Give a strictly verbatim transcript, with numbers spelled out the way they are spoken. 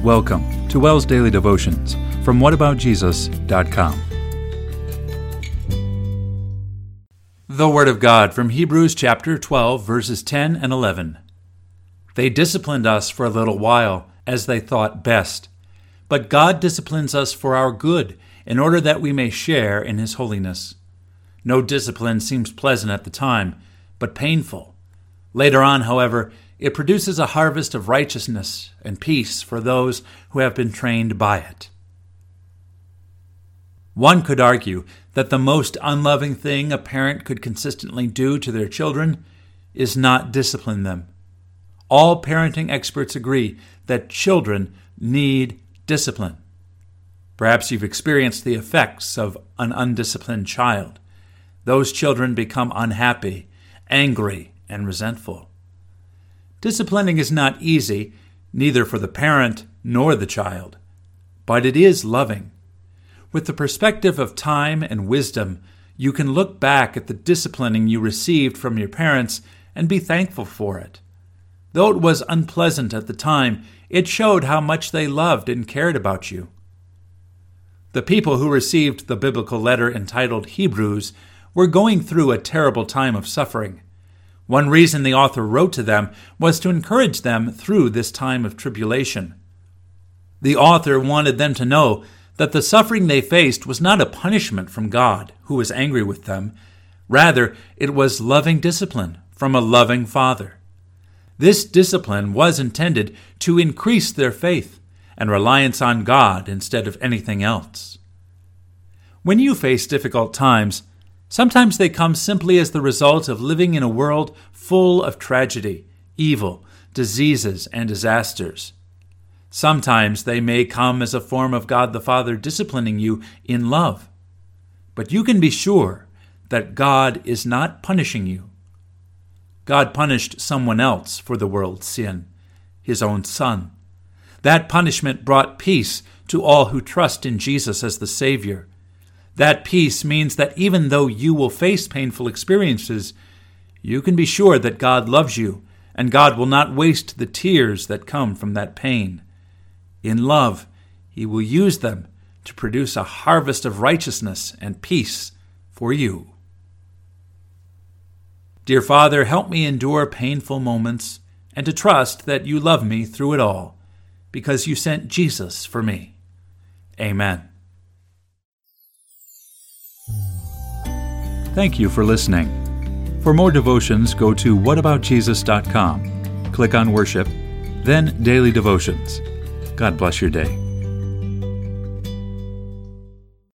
Welcome to WELS Daily Devotions from what about jesus dot com. The Word of God from Hebrews chapter twelve, verses ten and eleven. They disciplined us for a little while, as they thought best. But God disciplines us for our good, in order that we may share in His holiness. No discipline seems pleasant at the time, but painful. Later on, however, it produces a harvest of righteousness and peace for those who have been trained by it. One could argue that the most unloving thing a parent could consistently do to their children is not discipline them. All parenting experts agree that children need discipline. Perhaps you've experienced the effects of an undisciplined child. Those children become unhappy, angry, and resentful. Disciplining is not easy, neither for the parent nor the child, but it is loving. With the perspective of time and wisdom, you can look back at the disciplining you received from your parents and be thankful for it. Though it was unpleasant at the time, it showed how much they loved and cared about you. The people who received the biblical letter entitled Hebrews were going through a terrible time of suffering. One reason the author wrote to them was to encourage them through this time of tribulation. The author wanted them to know that the suffering they faced was not a punishment from God, who was angry with them. Rather, it was loving discipline from a loving Father. This discipline was intended to increase their faith and reliance on God instead of anything else. When you face difficult times, sometimes they come simply as the result of living in a world full of tragedy, evil, diseases, and disasters. Sometimes they may come as a form of God the Father disciplining you in love. But you can be sure that God is not punishing you. God punished someone else for the world's sin, His own Son. That punishment brought peace to all who trust in Jesus as the Savior. That peace means that even though you will face painful experiences, you can be sure that God loves you, and God will not waste the tears that come from that pain. In love, He will use them to produce a harvest of righteousness and peace for you. Dear Father, help me endure painful moments and to trust that you love me through it all, because you sent Jesus for me. Amen. Thank you for listening. For more devotions, go to what about jesus dot com. Click on Worship, then Daily Devotions. God bless your day.